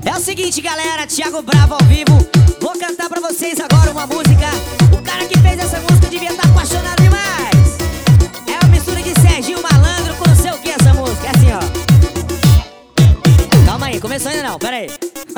É o seguinte, galera, Thiago Bravo ao vivo. Vou cantar pra vocês agora uma música. O cara que fez essa música devia estar apaixonado demais. É uma mistura de Serginho Malandro com não sei o que essa música. É assim, ó. Calma aí, começou ainda não, pera aí.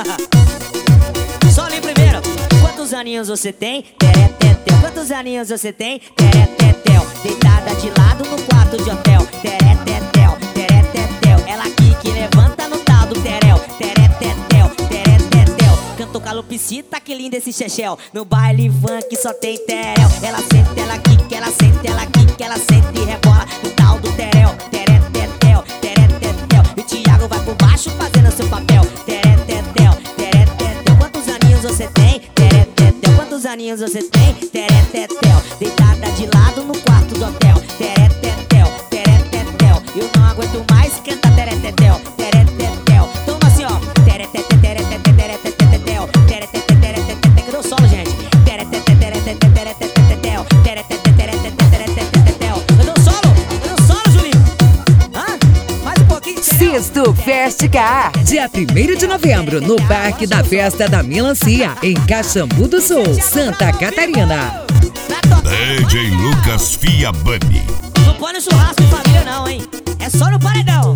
Só ali primeiro. Quantos aninhos você tem? Teretetel. Quantos aninhos você tem? Teretetel. Deitada de lado no quarto de hotel. Teretetel, teretetel. Ela aqui que levanta no tal do terel. Teretetel, teretetel. Cantou calopsita, que lindo esse chechel. No baile funk só tem terel. Ela sente, ela quica, ela sente, ela quica, ela sente e rebola no tal do terel. Teretetel, teretetel. E o Thiago vai por baixo fazendo seu papel. Teretetel, teretetel. Quantos aninhos você tem? Teretetel. Quantos aninhos você tem? Teretetel. Deitada de lado no quarto do hotel. Teretetel, teretetel. Eu não aguento mais, canta teretetel, teretetel. Toma assim, ó. Teretetel, teretetel, teretetel, teretetel, teretetel. Cadê o solo, gente? Teretetel, teretetel, teretetel, teretetel, teretetel, teretetel. Cadê o solo? Cadê o solo, Julinho? Hã? Mais um pouquinho. Sexto Fest Car, dia 1º de novembro, no Parque da Festa da Melancia, em Caxambu do Sul, Santa Catarina. DJ Lucas Fiabani. Não põe no churrasco de família não, hein? É só no paredão.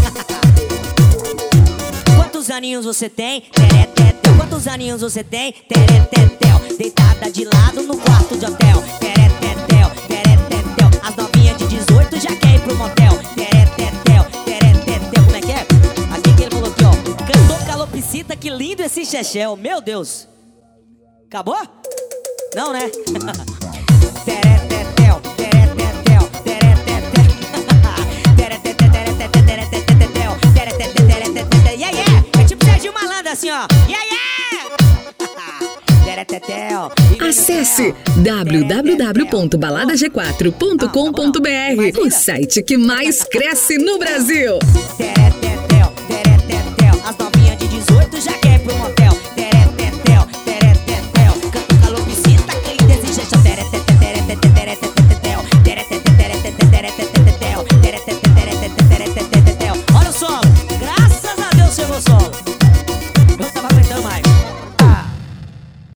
Quantos aninhos você tem? Teretetel. Quantos aninhos você tem? Teretetel. Deitada de lado no quarto de hotel. Teretetel, teretetel. As novinhas de 18 já quer ir pro motel. Teretetel, teretetel. Como é que é? Aqui que ele falou aqui, ó. Cantou calopsita, que lindo esse chechel. Meu Deus. Acabou? Não, né? Teretetel, teretetel, teretetel. Teretetel, teretetel, teretetel, teretetel, teretetel. Yeah, yeah! É tipo Serginho Malandro assim, ó. Yeah, yeah! Teretetel. Acesse www.baladag4.com.br, o site que mais cresce no Brasil. Teretetel.